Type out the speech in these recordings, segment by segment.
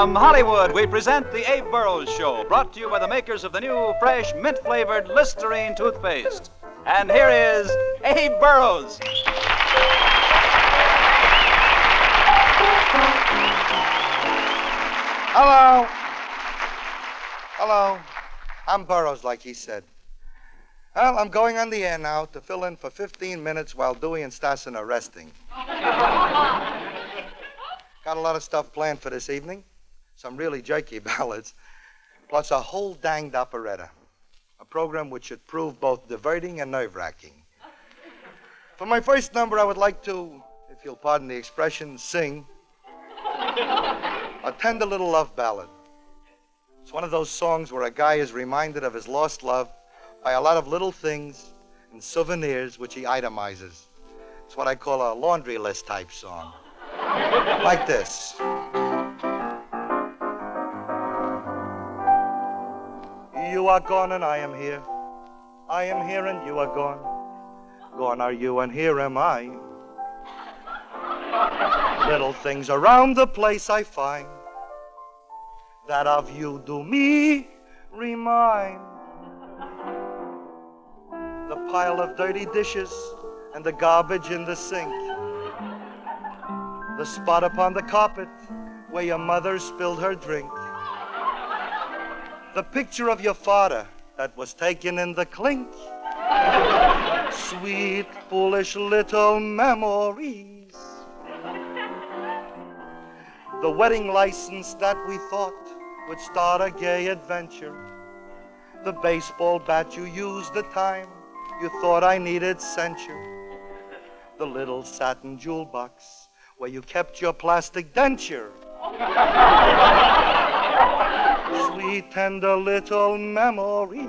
From Hollywood, we present The Abe Burrows Show, brought to you by the makers of the new, fresh, mint-flavored Listerine toothpaste. And here is Abe Burrows. Hello. Hello. I'm Burrows, like he said. Well, I'm going on the air now to fill in for 15 minutes while Dewey and Stassen are resting. Got a lot of stuff planned for this evening. Some really jerky ballads, plus a whole danged operetta. A program which should prove both diverting and nerve-wracking. For my first number, I would like to, if you'll pardon the expression, sing a tender little love ballad. It's one of those songs where a guy is reminded of his lost love by a lot of little things and souvenirs which he itemizes. It's what I call a laundry list type song. Like this. You are gone and I am here. I am here and you are gone. Gone are you and here am I. Little things around the place I find that of you do me remind. The pile of dirty dishes and the garbage in the sink. The spot upon the carpet where your mother spilled her drink. The picture of your father that was taken in the clink. Sweet, foolish little memories. The wedding license that we thought would start a gay adventure. The baseball bat you used the time you thought I needed censure. The little satin jewel box where you kept your plastic denture. Sweet, tender little memories.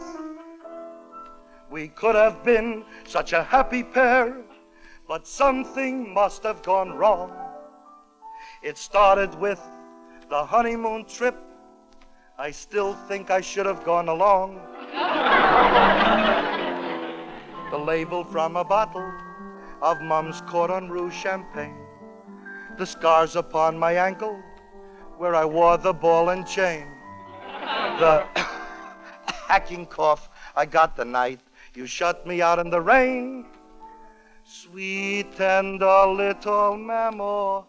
We could have been such a happy pair, but something must have gone wrong. It started with the honeymoon trip. I still think I should have gone along. The label from a bottle of Mom's Cordon Rouge champagne. The scars upon my ankle where I wore the ball and chain. The hacking cough I got the night you shut me out in the rain. Sweet, tender little memories.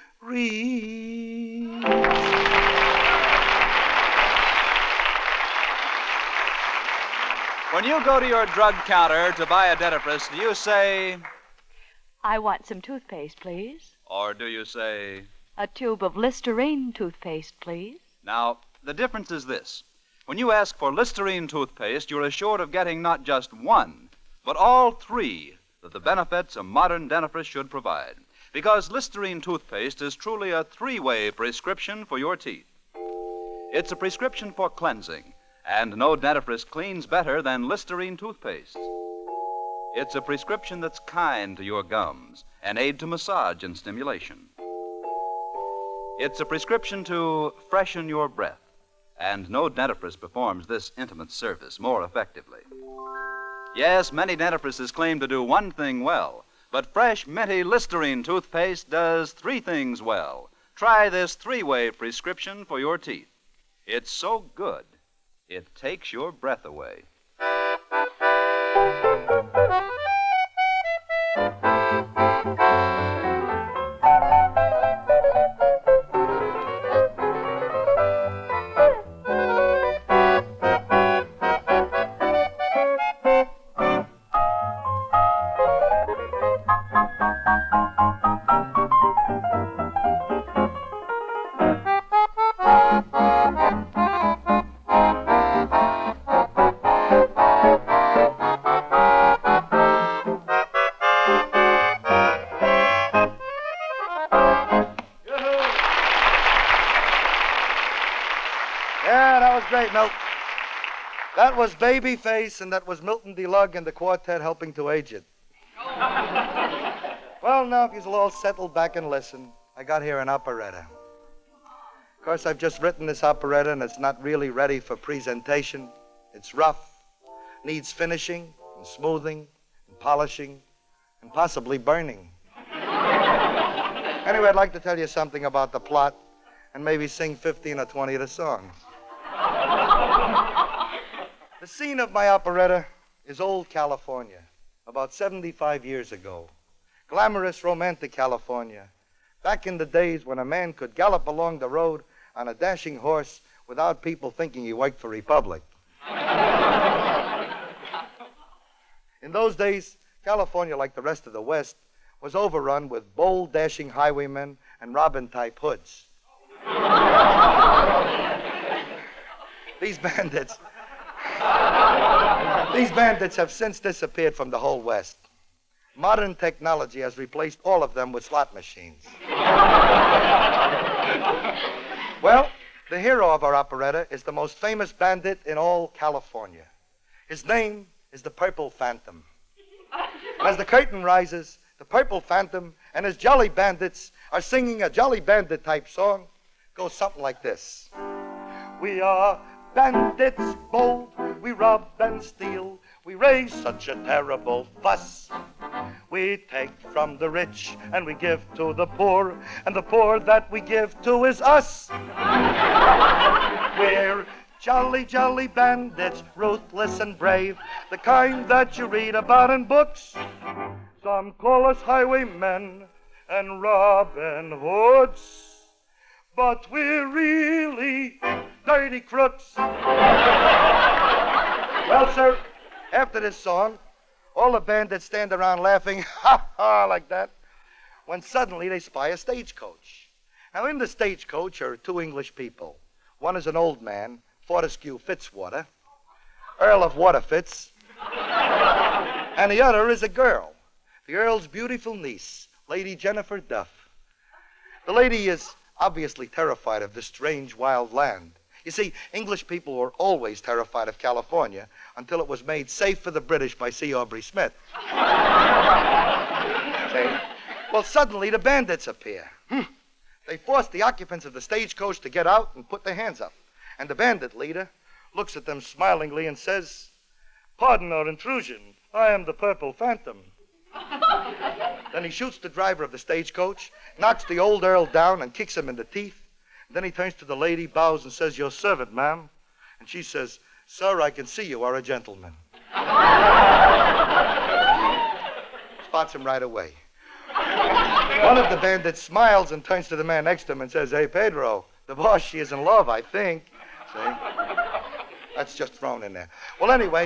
When you go to your drug counter to buy a dentifrice, do you say, I want some toothpaste, please. or do you say? A tube of Listerine toothpaste, please. Now, the difference is this. When you ask for Listerine toothpaste, you're assured of getting not just one, but all three that the benefits a modern dentifrice should provide. Because Listerine toothpaste is truly a three-way prescription for your teeth. It's a prescription for cleansing, and no dentifrice cleans better than Listerine toothpaste. It's a prescription that's kind to your gums and aid to massage and stimulation. It's a prescription to freshen your breath, and no dentifrice performs this intimate service more effectively. Yes, many dentifrices claim to do one thing well, but fresh, minty Listerine toothpaste does three things well. Try this three-way prescription for your teeth. It's so good, it takes your breath away. Yeah, that was great, Milt. That was Babyface, and that was Milton DeLugg and the quartet helping to age it. Well, now, if you'll all settle back and listen, I got here an operetta. Of course, I've just written this operetta, and it's not really ready for presentation. It's rough, needs finishing, and smoothing, and polishing, and possibly burning. Anyway, I'd like to tell you something about the plot and maybe sing 15 or 20 of the songs. The scene of my operetta is old California, about 75 years ago. Glamorous, romantic California. Back in the days when a man could gallop along the road on a dashing horse without people thinking he worked for Republic. In those days, California, like the rest of the West, was overrun with bold, dashing highwaymen and robin-type hoods. These bandits have since disappeared from the whole West. Modern technology has replaced all of them with slot machines. Well, the hero of our operetta is the most famous bandit in all California. His name is the Purple Phantom. As the curtain rises, the Purple Phantom and his Jolly Bandits are singing a Jolly Bandit type song. Goes something like this. We are bandits bold, we rob and steal, we raise such a terrible fuss. We take from the rich and we give to the poor, and the poor that we give to is us. We're jolly, jolly bandits, ruthless and brave, the kind that you read about in books. Some call us highwaymen and Robin Hoods, but we're really dirty crooks. Well, sir, after this song, all the bandits stand around laughing, ha ha, like that, when suddenly they spy a stagecoach. Now, in the stagecoach are two English people. One is an old man, Fortescue Fitzwater, Earl of Waterfitz, and the other is a girl, the Earl's beautiful niece, Lady Jennifer Duff. The lady is obviously terrified of this strange, wild land. You see, English people were always terrified of California until it was made safe for the British by C. Aubrey Smith. See? Well, suddenly the bandits appear. They force the occupants of the stagecoach to get out and put their hands up. And the bandit leader looks at them smilingly and says, "Pardon our intrusion. I am the Purple Phantom." Then he shoots the driver of the stagecoach, knocks the old Earl down and kicks him in the teeth. Then he turns to the lady, bows and says, "Your servant, ma'am." And she says, "Sir, I can see you are a gentleman." Spots him right away. One of the bandits smiles and turns to the man next to him and says, "Hey, Pedro, the boss, she is in love, I think." See? That's just thrown in there. Well, anyway,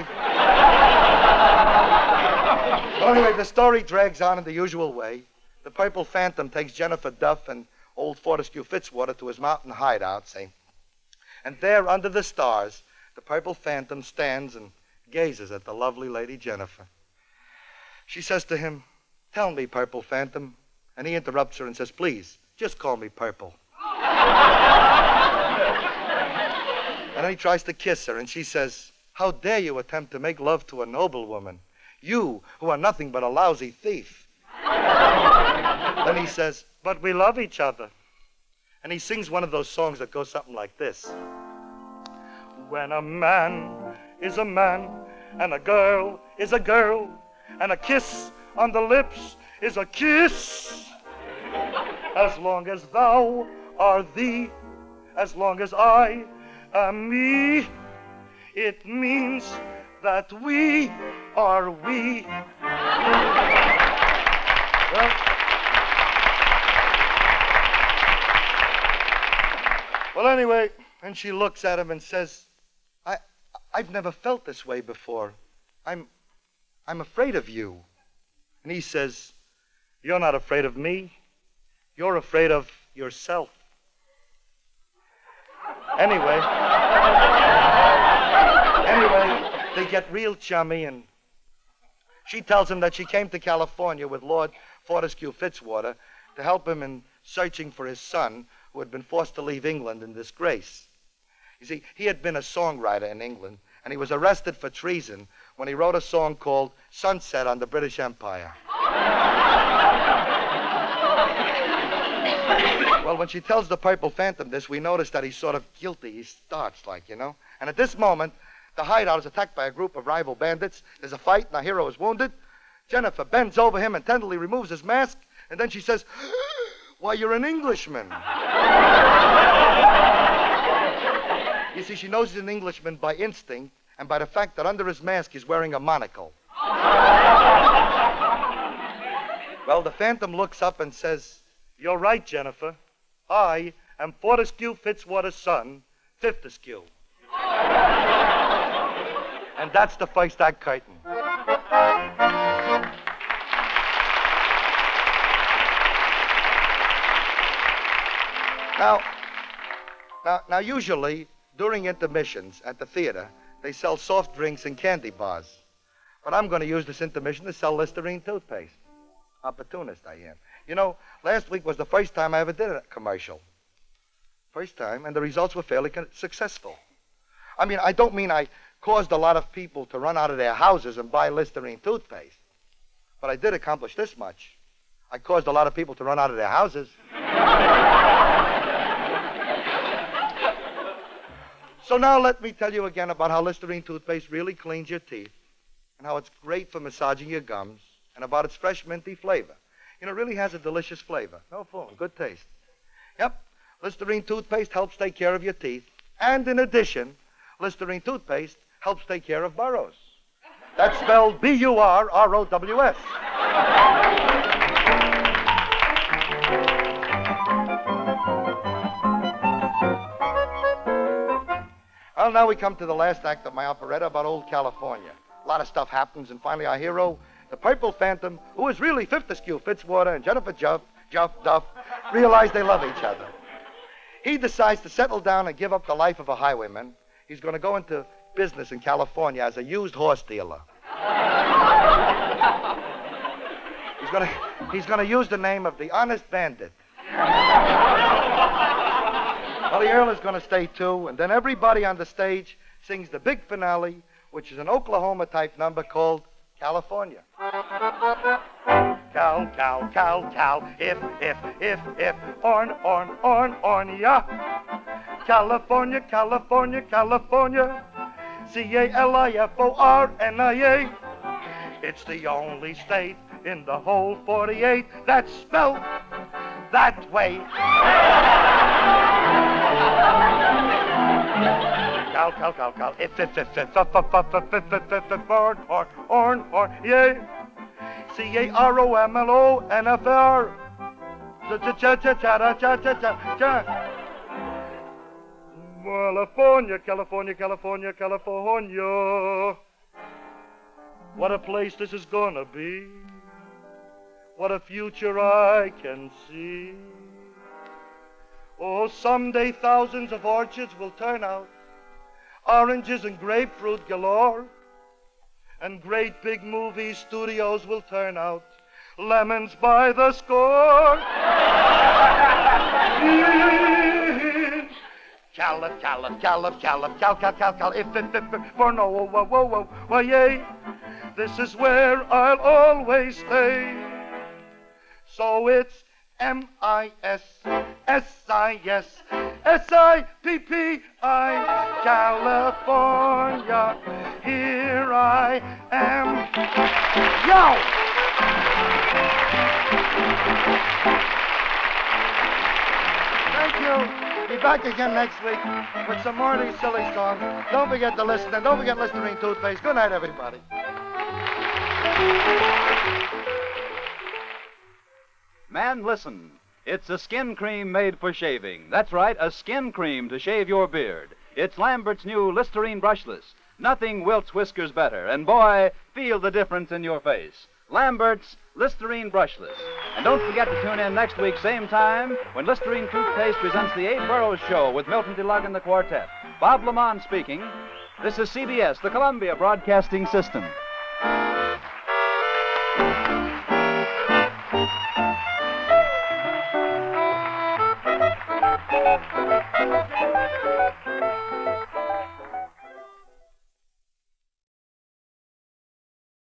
the story drags on in the usual way. The Purple Phantom takes Jennifer Duff and old Fortescue Fitzwater to his mountain hideout, see? And there, under the stars, the Purple Phantom stands and gazes at the lovely Lady Jennifer. She says to him, "Tell me, Purple Phantom." And he interrupts her and says, "Please, just call me Purple." And then he tries to kiss her, and she says, "How dare you attempt to make love to a noblewoman? You, who are nothing but a lousy thief." Then he says, "But we love each other." And he sings one of those songs that goes something like this. When a man is a man, and a girl is a girl, and a kiss on the lips is a kiss, as long as thou art thee, as long as I am me, it means that we are we. Well, anyway, and she looks at him and says, I've never felt this way before. I'm afraid of you. And he says, "You're not afraid of me. You're afraid of yourself." Anyway, they get real chummy, and she tells him that she came to California with Lord Fortescue Fitzwater to help him in searching for his son, who had been forced to leave England in disgrace. You see, he had been a songwriter in England, and he was arrested for treason when he wrote a song called "Sunset on the British Empire." Well, when she tells the Purple Phantom this, we notice that he's sort of guilty. He starts like, you know. And at this moment, the hideout is attacked by a group of rival bandits. There's a fight, and our hero is wounded. Jennifer bends over him and tenderly removes his mask, and then she says, "Why, you're an Englishman." You see, she knows he's an Englishman by instinct and by the fact that under his mask he's wearing a monocle. Well, the Phantom looks up and says, "You're right, Jennifer. I am Fortescue Fitzwater's son, Fifthescue." And that's the first act curtain. Now, usually, during intermissions at the theater, they sell soft drinks and candy bars. But I'm going to use this intermission to sell Listerine toothpaste. Opportunist I am. You know, last week was the first time I ever did a commercial. First time, and the results were fairly successful. I mean, I don't mean I caused a lot of people to run out of their houses and buy Listerine toothpaste. But I did accomplish this much. I caused a lot of people to run out of their houses. So now let me tell you again about how Listerine toothpaste really cleans your teeth and how it's great for massaging your gums and about its fresh minty flavor. You know, it really has a delicious flavor. No fooling, good taste. Yep, Listerine toothpaste helps take care of your teeth. And in addition, Listerine toothpaste helps take care of burrows. That's spelled B-U-R-R-O-W-S. Well, now we come to the last act of my operetta about old California. A lot of stuff happens, and finally our hero, the Purple Phantom, who is really Fifthescue Fitzwater and Jennifer Duff, realize they love each other. He decides to settle down and give up the life of a highwayman. He's going to go into business in California as a used horse dealer. He's going to use the name of the Honest Bandit. Well, the Earl is going to stay too, and then everybody on the stage sings the big finale, which is an Oklahoma-type number called California. Cal, cal, cal, cal, if, orn, yeah. California, California, California, California. It's the only state in the whole 48 that's spelled that way. Cal, cal, cal, cal, if, orn, yeah. CAROMLONFR. California, California, California, California. What a place this is gonna be. What a future I can see. Oh, someday thousands of orchards will turn out, oranges and grapefruit galore, and great big movie studios will turn out, lemons by the score. For no, whoa, yay. This is where I'll always stay. So it's MISSISSIPPI, California, here I am. Yo! Thank you. Be back again next week with some more of these silly songs. Don't forget to listen, and don't forget Listerine toothpaste. Good night, everybody. Man, listen. It's a skin cream made for shaving. That's right, a skin cream to shave your beard. It's Lambert's new Listerine Brushless. Nothing wilts whiskers better. And boy, feel the difference in your face. Lambert's Listerine Brushless. And don't forget to tune in next week, same time, when Listerine Toothpaste presents the 8 Boroughs Show with Milton DeLugg and the Quartet. Bob Lamont speaking. This is CBS, the Columbia Broadcasting System.